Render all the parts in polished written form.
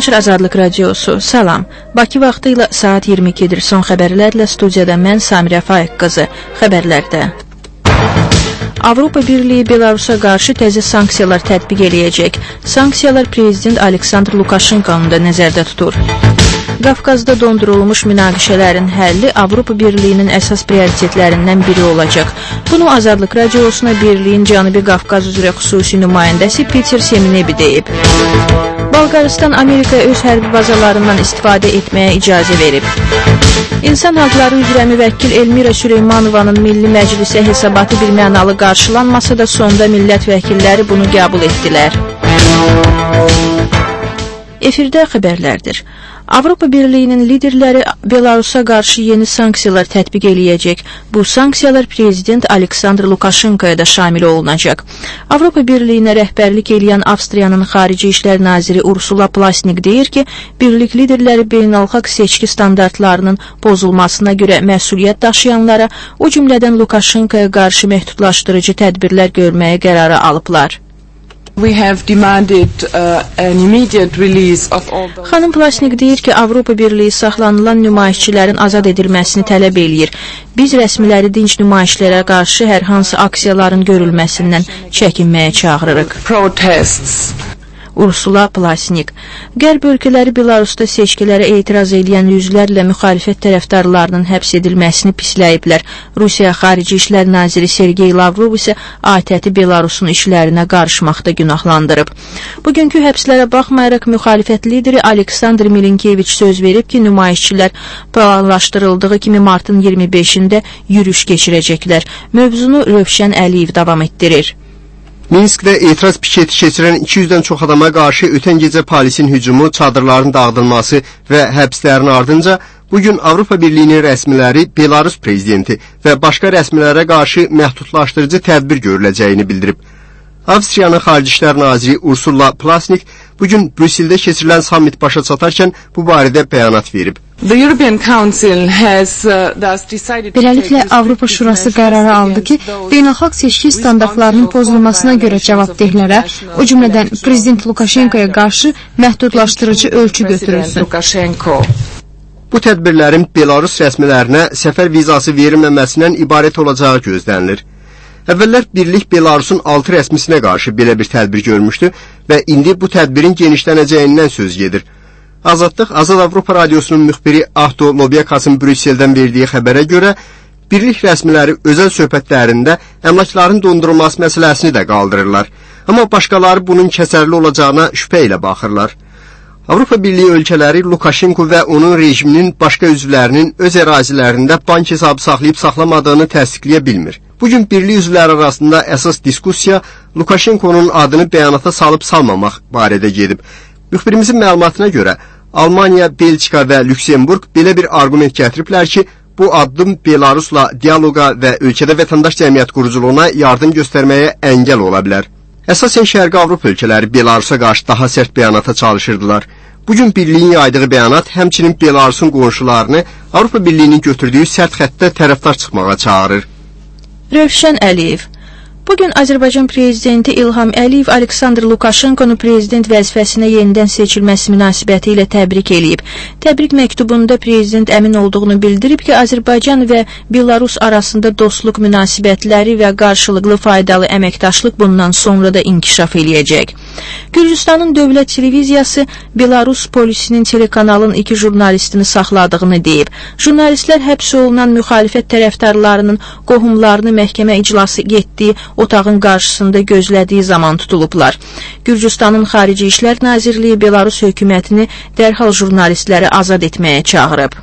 Nəşr Azadlıq Radiosu, salam. Bakı vaxtı ilə saat 22-dir. Son xəbərlərlə studiyada mən Samirə Faiq qızı. Xəbərlərdə. Avropa Birliyi Belarusa qarşı təzə sanksiyalar tətbiq eləyəcək. Sanksiyalar Prezident Aleksandr Lukashenkonun da nəzərdə tutur. Qafqazda dondurulmuş münaqişələrin həlli Avropa Birliyinin əsas prioritetlərindən biri olacaq. Bunu Azadlıq Radiosuna Birliyin Cənubi Qafqaz üzrə xüsusi nümayəndəsi Peter Seminebi deyib. Bolqarıstan Amerikaya öz hərbi bazalarından istifadə etməyə icazə verib. İnsan haqları üzrə müvəkkil Elmira Süleymanovanın Milli Məclisə hesabatı bir mənalı qarşılanmasa da sonda millət vəkilləri bunu qəbul etdilər. Efirdə xəbərlərdir. Avropa Birliyinin liderləri Belarusa qarşı yeni sanksiyalar tətbiq eləyəcək. Bu sanksiyalar Prezident Aleksandr Lukashenkoya da şamil olunacaq. Avropa Birliyinə rəhbərlik eləyən Avstriyanın Xarici İşlər Naziri Ursula Plasnik deyir ki, birlik liderləri beynəlxalq seçki standartlarının pozulmasına görə məsuliyyət daşıyanlara, o cümlədən Lukashenkoya qarşı məhdudlaşdırıcı tədbirlər görməyə qərarı alıblar. Xanım Plasnik deyir ki, Avropa Birliyi saxlanılan nümayişçilərin azad edilməsini tələb eləyir. Biz rəsmiləri dinc nümayişlərə qarşı hər hansı aksiyaların görülməsindən çəkinməyə çağırırıq. Ursula Plasnik. Qərb ölkələri Belarusda seçkilərə etiraz edən yüzlərlə müxalifət tərəfdarlarının həbs edilməsini pisləyiblər. Rusiya Xarici İşlər Naziri Sergey Lavrov isə ATƏT-i Belarusun işlərinə qarışmaqda günahlandırıb. Bugünkü həbslərə baxmayaraq müxalifət lideri Aleksandr Milinkeviç söz verib ki, nümayişçilər planlaşdırıldığı kimi martın 25-də yürüyüş keçirəcəklər. Mövzunu Rövşən Əliyev davam etdirir. Minskdə etiraz piketi keçirən 200-dən çox adama qarşı ötən gecə polisin hücumu, çadırların dağıdılması və həbslərin ardınca bugün Avropa Birliyinin rəsmiləri Belarus prezidenti və başqa rəsmilərə qarşı məhdudlaşdırıcı tədbir görüləcəyini bildirib. Avstriyanın Xarici İşlər Naziri Ursula Plasnik bugün Brüsseldə keçirilən sammit başa çatarkən bu barədə bəyanat verib. Beləliklə, Avropa Şurası qərarı aldı ki, beynəlxalq seçki standartlarının pozulmasına görə cavabdehlərə, o cümlədən Prezident Lukashenkoya qarşı məhdudlaşdırıcı ölçü götürülsün. Bu tədbirlərin Belarus rəsmilərinə səfər vizası verilməməsindən ibarət olacağı gözlənilir. Əvvəllər Birlik Belarusun 6 rəsmisinə qarşı belə bir tədbir görmüşdü və indi bu tədbirin genişlənəcəyindən söz gedir. Azadlıq Azad Avropa Radiosunun müxbiri Ahto Lobyakasın Brüsseldən verdiyi xəbərə görə, Birlik rəsmiləri özəl söhbətlərində əmlakların dondurulması məsələsini də qaldırırlar. Amma başqaları bunun kəsərli olacağına şübhə ilə baxırlar. Avropa Birliyi ölkələri Lukashenko və onun rejiminin başqa üzvlərinin öz ərazilərində bank hesabı saxlayıb saxlamadığını təsdiqləyə bilmir. Bugün birlik üzvləri arasında əsas diskussiya Lukashenkonun adını bəyanata salıb salmamaq barədə gedib. Müxbirimizin məlumatına görə Almaniya, Belçika və Lüksemburg belə bir arqument gətiriblər ki, bu addım Belarusla dialoqa və ölkədə vətəndaş cəmiyyət quruculuğuna yardım göstərməyə əngəl ola bilər. Əsasən Şərqi Avropa ölkələri Belarusa qarşı daha sərt bəyanata çalışırdılar. Bugün birliyin yaydığı bəyanat həmçinin Belarusun qonşularını Avropa Birliyinin götürdüyü sərt xəttə tərəfdar çıxmağa çağırır. Rövşən Əliyev. Bugün Azərbaycan Prezidenti İlham Əliyev Aleksandr Lukashenkonu prezident vəzifəsinə yenidən seçilməsi münasibəti ilə təbrik eləyib. Təbrik məktubunda prezident əmin olduğunu bildirib ki, Azərbaycan və Belarus arasında dostluq münasibətləri və qarşılıqlı faydalı əməkdaşlıq bundan sonra da inkişaf eləyəcək. Gürcüstanın dövlət televiziyası Belarus polisinin telekanalın 2 jurnalistini saxladığını deyib. Jurnalistlər həbs olunan müxalifət tərəfdarlarının qohumlarını məhkəmə iclası getdiyi otağın qarşısında gözlədiyi zaman tutulublar. Gürcüstanın Xarici İşlər Nazirliyi Belarus hökumətini dərhal jurnalistləri azad etməyə çağırıb.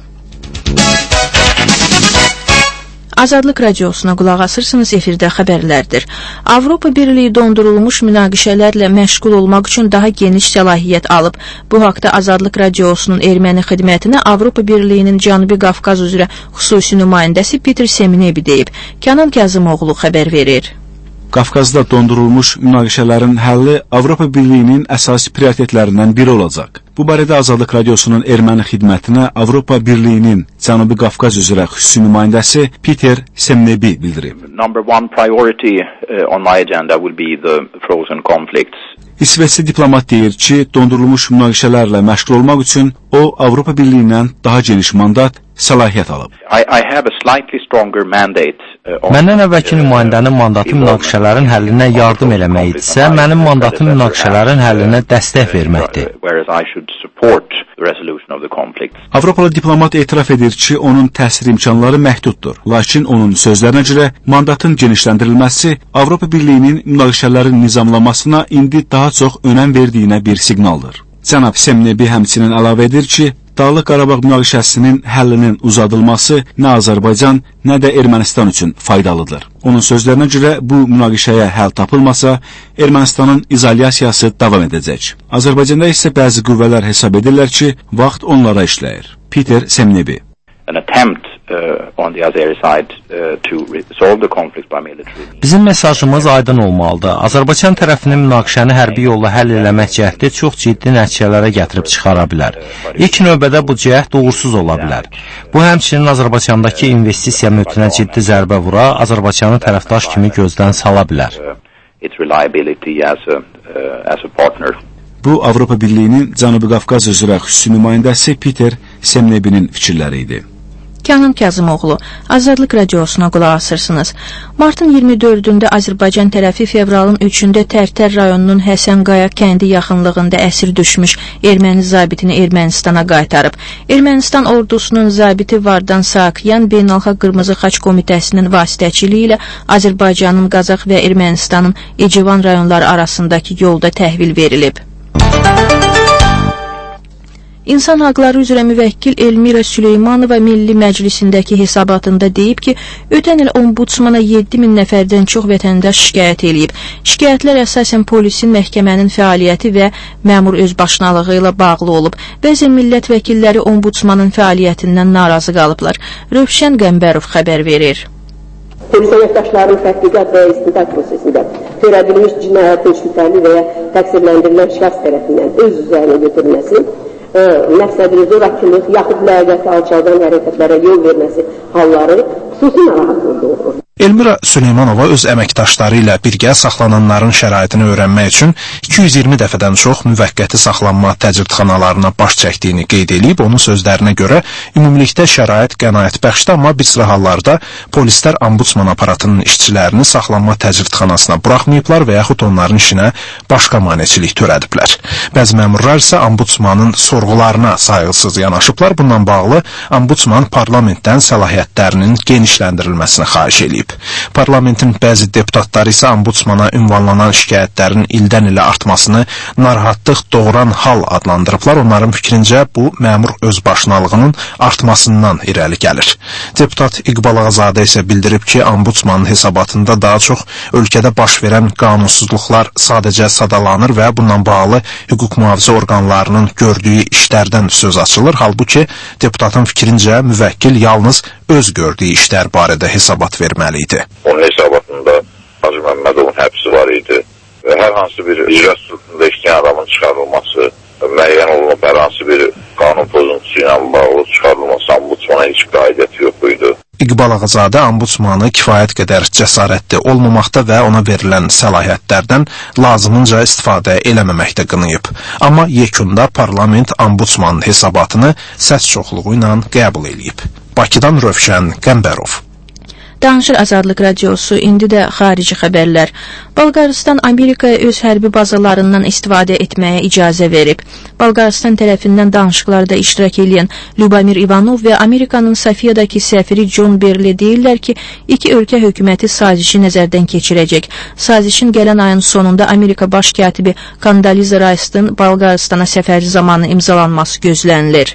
Azadlıq Radiosuna qulaq asırsınız, efirdə xəbərlərdir. Avropa Birliyi dondurulmuş münaqişələrlə məşğul olmaq üçün daha geniş səlahiyyət alıb. Bu haqda Azadlıq Radiosunun erməni xidmətinə Avropa Birliyinin Cənubi Qafqaz üzrə xüsusi nümayəndəsi Peter Seminebi deyib. Kənan Kazımoğlu xəbər verir. Qafqazda dondurulmuş münaqişələrin həlli Avropa Birliyinin əsasi prioritetlərindən biri olacaq. Bu barədə Azadlıq Radiosunun erməni xidmətinə Avropa Birliyinin Cənubi Qafqaz üzrə xüsusi nümayəndəsi Peter Seminebi bildirib. Number one priority on my agenda will be the frozen conflicts. İsveçli diplomat deyir ki, dondurulmuş münaqişələrlə məşğul olmaq üçün o, Avropa Birliyindən daha geniş mandat, səlahiyyət alıb. Məndən əvvəlki nümayəndənin mandatı münaqişələrin həllinə yardım eləmək idisə, mənim mandatım münaqişələrin həllinə dəstək verməkdir. Avropalı diplomat etiraf edir ki, onun təsir imkanları məhduddur. Lakin onun sözlərinə görə mandatın genişləndirilməsi Avropa Birliyinin münaqişələrin nizamlamasına indi daha çox önəm verdiyinə bir siqnaldır. Cənab Semnebi həmçinin əlavə edir ki, Dağlıq Qarabağ münaqişəsinin həllinin uzadılması nə Azərbaycan, nə də Ermənistan üçün faydalıdır. Onun sözlərinə görə bu münaqişəyə həll tapılmasa, Ermənistanın izolyasiyası davam edəcək. Azərbaycanda isə bəzi qüvvələr hesab edirlər ki, vaxt onlara işləyir. Peter Semnebi. Bizim mesajımız aydın olmalıdır. Azərbaycan tərəfinin münaqişəni hərbi yolla həll eləmək cəhdi çox ciddi nəticələrə gətirib çıxara bilər. İlk növbədə bu cəhd uğursuz ola bilər. Bu həmçinin Azərbaycandakı investisiya mühitinə ciddi zərbə vura, Azərbaycanı tərəfdaş kimi gözdən sala bilər. Bu, Avropa Birliyinin Cənubi Qafqaz üzrə xüsusi nümayəndəsi Peter Semnebinin fikirləri idi. Kənan Kazımoğlu, Azadlıq Radiosuna qulaq asırsınız. Martın 24-də Azərbaycan tərəfi fevralın 3-də Tərtər rayonunun Həsənqaya kəndi yaxınlığında əsir düşmüş erməni zabitini Ermənistana qaytarıb. Ermənistan ordusunun zabiti Vardan Sakyan Beynəlxalq Qırmızı Xaç Komitəsinin vasitəçiliyi ilə Azərbaycanın Qazax və Ermənistanın Ecivan rayonları arasındakı yolda təhvil verilib. İnsan Haqları üzrə müvəkkil Elmira Süleymanova Milli Məclisindəki hesabatında deyib ki, ötən il ombudsmana 7000 nəfərdən çox vətəndaş şikayət edib. Şikayətlər əsasən polisin, məhkəmənin fəaliyyəti və məmur özbaşınalığı ilə bağlı olub. Bəzi millət vəkilləri ombudsmanın fəaliyyətindən narazı qalıblar. Rövşən Qəmbərov xəbər verir. Polis əməkdaşlarının təhqiqat və istintaq prosesində törədilmiş cinayətin şübhəli və ya təqsirləndirilən şəxs tərəfindən öz üzərinə götürülməsi, məqsədli zorakılıq, yaxud ləyaqəti alçaldan hərəkətlərə yol verməsi halları xüsusi narahatlıq doğurur. Elmira Süleymanova öz əməkdaşları ilə birgə saxlananların şəraitini öyrənmək üçün 220 dəfədən çox müvəqqəti saxlanma təcridxanalarına baş çəkdiyini qeyd edib, onun sözlərinə görə ümumilikdə şərait qənaətbəxşdir, amma bir sıra hallarda polislər ombudsman aparatının işçilərini saxlanma təcridxanasına buraxmayıblar və yaxud onların işinə başqa maneçilik törədiblər. Bəzi məmurlar isə ombudsmanın sorğularına sayğısız yanaşıblar. Bununla bağlı ombudsman parlamentdən səlahiyyətlərinin genişləndirilməsini xahiş edib. Parlamentin bəzi deputatları isə ombudsmana ünvanlanan şikayətlərin ildən ilə artmasını narahatlıq doğuran hal adlandırıblar. Onların fikrincə bu məmur özbaşınalığının artmasından irəli gəlir. Deputat İqbal Ağazadə isə bildirib ki, ombudsmanın hesabatında daha çox ölkədə baş verən qanunsuzluqlar sadəcə sadalanır və bununla bağlı hüquq mühafizə orqanlarının gördüyü işlərdən söz açılır. Halbuki deputatın fikrincə müvəkkil yalnız öz gördüyü işlər barədə hesabat verməli idi. Onun hesabatında Hacı Məmmədovun həbsi var idi və hər hansı bir icra strukturunda işləyən adamın çıxarılması, müəyyən olunub hər hansı bir qanun pozuntusu ilə bağlı çıxarılması ombudsmana heç bir aidiyyəti yox idi. İqbal Ağazadə ombudsmanı kifayət qədər cəsarətli olmamaqda və ona verilən səlahiyyətlərdən lazımınca istifadə eləməməkdə qınayıb. Amma yekunda parlament ombudsmanın hesabatını səs çoxluğu ilə qəbul edib. Bakıdan Rövşən Qəmbərov. Danışır Azadlıq Radiosu, indi də xarici xəbərlər. Bolqarıstan Amerikaya öz hərbi bazalarından istifadə etməyə icazə verib. Bolqarıstan tərəfindən danışıqlarda iştirak edən Lyubomir Ivanov və Amerikanın Sofiyadakı səfiri John Berle deyirlər ki, iki ölkə hökuməti sazişi nəzərdən keçirəcək. Sazişin gələn ayın sonunda Amerika baş katibi Condoleezza Rice'ın Bolqarıstana səfəri zamanı imzalanması gözlənilir.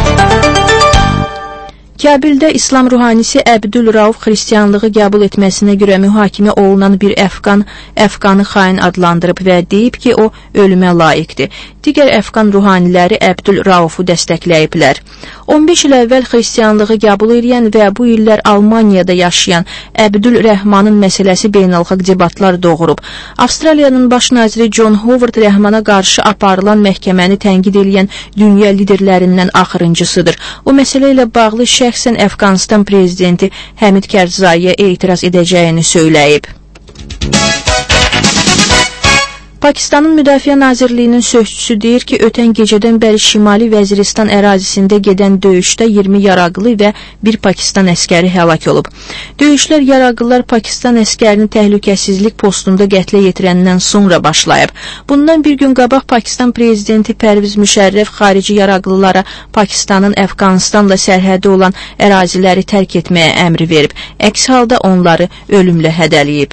Kabildə İslam ruhanisi Əbdül Rauf xristianlığı qəbul etməsinə görə mühakimə olunan bir Əfqanı xain adlandırıb və deyib ki, o ölümə layiqdir. Digər Əfqan ruhaniləri Əbdül Raufu dəstəkləyiblər. 15 il əvvəl xristianlığı qəbul edən və bu illər Almaniyada yaşayan Əbdül Rəhmanın məsələsi beynəlxalq debatlar doğurub. Avstraliyanın baş naziri John Howard Rəhmana qarşı aparılan məhkəməni tənqid edən dünya liderlərindən axırıncısıdır. O məsələ ilə bağlı şəxsən Əfqanistan prezidenti Həmid Kərzaiyə etiraz edəcəyini söyləyib. Pakistanın Müdafiə Nazirliyinin sözçüsü deyir ki, ötən gecədən bəri Şimali Vəziristan ərazisində gedən döyüşdə 20 yaraqlı və bir Pakistan əskəri həlak olub. Döyüşlər yaraqlılar Pakistan əskərini təhlükəsizlik postunda qətlə yetirəndən sonra başlayıb. Bundan bir gün qabaq Pakistan prezidenti Pərviz Müşərrəf xarici yaraqlılara Pakistanın Əfqanistanla sərhədi olan əraziləri tərk etməyə əmri verib. Əks halda onları ölümlə hədələyib.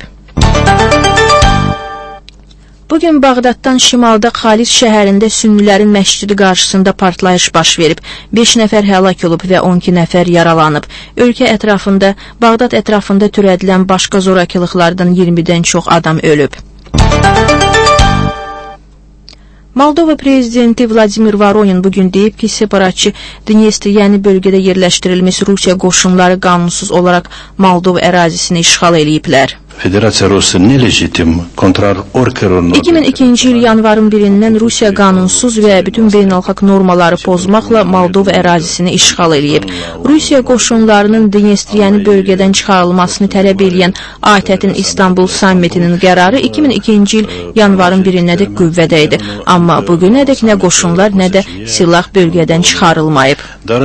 Bugün Bağdaddan şimalda Xalis şəhərində sünnilərin məscidi qarşısında partlayış baş verib. 5 nəfər həlak olub və 12 nəfər yaralanıb. Ölkə ətrafında, Bağdad ətrafında törədilən başqa zorakılıqlardan 20-dən çox adam ölüb. Moldova prezidenti Vladimir Voronin bugün deyib ki, separatçı Dnestriyəni bölgədə yerləşdirilmiş Rusiya qoşunları qanunsuz olaraq Moldova ərazisini işğal eləyiblər. Federasiya Rusiya nelejitim kontrar orkeron. 2002-ci il yanvarın 1-dən Rusiya qanunsuz və bütün beynəlxalq normaları pozmaqla Moldova ərazisini işğal eləyib. Rusiya qoşunlarının Dnestriyəni bölgədən çıxarılmasını tələb edən ATƏT-in İstanbul sammitinin qərarı 2002-ci il yanvarın 1-ədək qüvvədə idi. Amma bugünədək nə qoşunlar, nə də silah bölgədən çıxarılmayıb.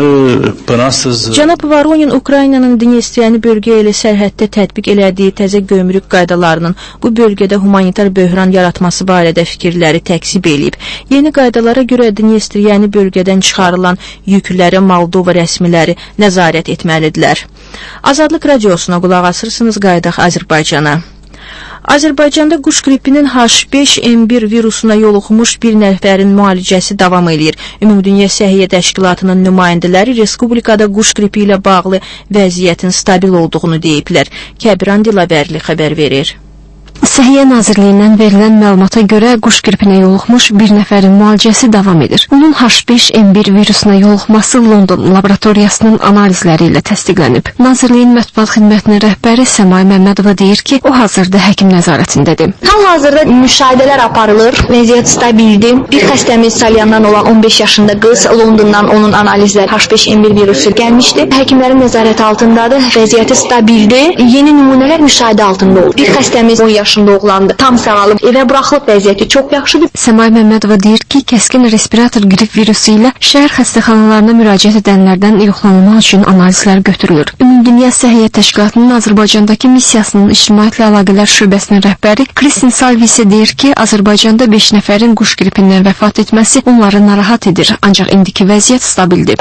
Cənab Voronin Ukraynanın Dnestriyəni bölgə ilə sərhəddə tətbiq elədiyi təzə gömrük qaydalarının bu bölgədə humanitar böhran yaratması barədə fikirləri təksib eləyib. Yeni qaydalara görə Dnestriyəni bölgədən çıxarılan yükləri Moldova rəsmiləri nəzarət etməlidirlər. Azadlıq radiosuna qulaq asırsınız, qayıdaq Azərbaycana. Azərbaycanda quş qripinin H5N1 virusuna yoluxmuş bir nəfərin müalicəsi davam edir. Ümumdünya Səhiyyə Təşkilatının nümayəndələri respublikada quş qripi ilə bağlı vəziyyətin stabil olduğunu deyiblər. Kəbiran Dilavərli xəbər verir. Səhiyyə Nazirliyindən verilən məlumata görə quş qripinə yoluxmuş bir nəfərin müalicəsi davam edir. Onun H5N1 virusuna yoluxması London laboratoriyasının analizləri ilə təsdiqlənib. Nazirliyin mətbuat xidmətinin rəhbəri Səmay Məmmədova deyir ki, o hazırda həkim nəzarətindədir. Hal-hazırda müşahidələr aparılır, vəziyyət stabildir. Bir xəstəmiz Salyandan olan 15 yaşında qız, Londondan onun analizləri H5N1 virusu gəlmişdi. Həkimlərin nəzarəti altındadır, vəziyyəti stabildir. Yeni nümunələr müşahidə altında olur. Bir xəstəmiz 10 yaşında oğlandı. Tam sağalıb, evə buraxılıb, vəziyyəti çox yaxşıdır. Səmay Məmmədova deyir ki, kəskin respirator qrip virusu ilə şəhər xəstəxanalarına müraciət edənlərdən yoxlanılmaq üçün analizlər götürülür. Ümumdünya Səhiyyə Təşkilatının Azərbaycandakı missiyasının ictimaiyyətlə əlaqələr şöbəsinin rəhbəri Kristin Salvi isə deyir ki, Azərbaycanda 5 nəfərin quş qripindən vəfat etməsi onları narahat edir, ancaq indiki vəziyyət stabildir.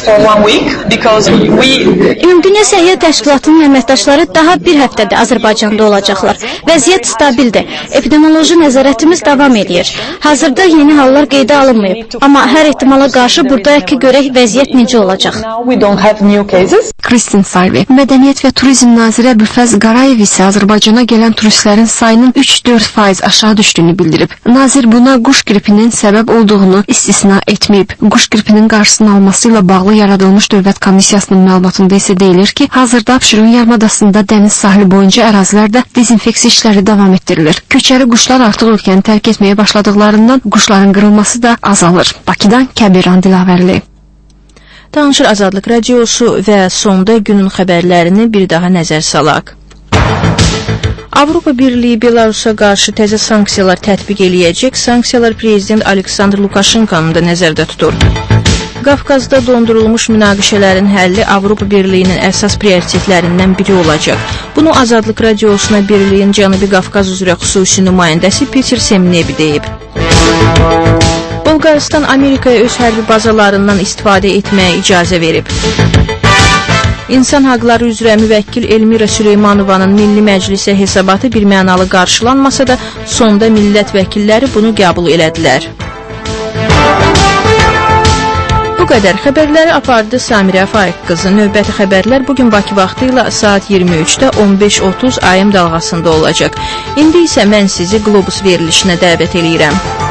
Ümumdünya Səhiyyə Təşkilatının əməkdaşları daha bir həftədə Azərbaycanda olacaqlar. Vəziyyət stabildir. Epidemioloji nəzarətimiz davam edir. Hazırda yeni hallar qeydə alınmayıb. Amma hər ehtimala qarşı buradayıq ki, görək vəziyyət necə olacaq. Kristin Salvi. Mədəniyyət və Turizm naziri Əbülfəz Qarayev isə Azərbaycana gələn turistlərin sayının 3-4% aşağı düşdüyünü bildirib. Nazir buna quş qripinin səbəb olduğunu istisna etməyib. Quş qripinin qarşısının alması ilə bağlı yaradılmış Dövlət Komissiyasının məlumatında isə deyilir ki, hazırda Abşeron yarımadasında dəniz sahili boyunca ərazilərdə dezinfeksiya işləri davam etdirilir. Köçəri quşlar artıq ölkəni tərk etməyə başladıqlarından quşların qırılması da azalır. Bakıdan Kəbiran Dilavərli. Danışır Azadlıq Radiosu və sonda günün xəbərlərini bir daha nəzər salaq. Avropa Birliyi Belarusa qarşı təzə sanksiyalar tətbiq eləyəcək. Sanksiyalar prezident Aleksandr Lukashenkonun da nəzərdə tutur. Qafqazda dondurulmuş münaqişələrin həlli Avropa Birliyinin əsas prioritetlərindən biri olacaq. Bunu Azadlıq Radiosuna Birliyin Cənubi Qafqaz üzrə xüsusi nümayəndəsi Peter Semnevi deyib. Bolqarıstan Amerikaya öz hərbi bazalarından istifadə etməyə icazə verib. İnsan haqları üzrə müvəkkil Elmira Süleymanovanın Milli Məclisə hesabatı bir mənalı qarşılanmasa da, sonda millət vəkilləri bunu qəbul elədilər. Bu qədər xəbərləri apardı Samirə Faiq qızı. Növbəti xəbərlər bugün Bakı vaxtı ilə saat 23-də 15:30 AM dalğasında olacaq. İndi isə mən sizi Globus verilişinə dəvət eləyirəm.